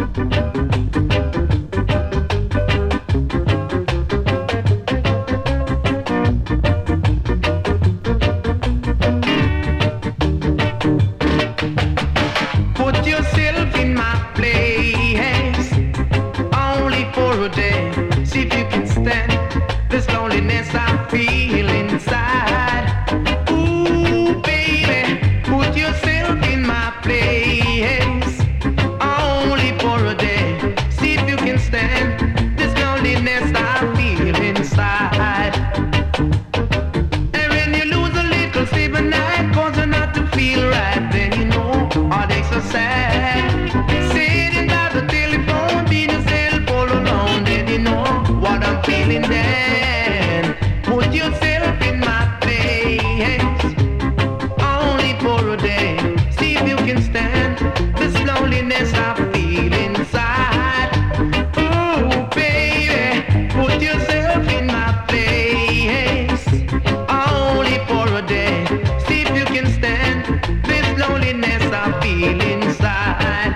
Put yourself in my place, only for a day. See if you can stand this loneliness I feel inside. Ooh, baby, put yourself in my place, only for a day. See if you can stand this loneliness I feel inside. And when you lose a little sleep at night, cause you're not to feel right, then you know heartaches so sad. Sitting by the telephone, being yourself all alone, then you know what I'm feeling then. Put yourself in my place, only for a day. See if you can stand this loneliness I feel inside. Ooh, baby, put yourself in my place, only for a day. See if you can stand this loneliness I feel inside.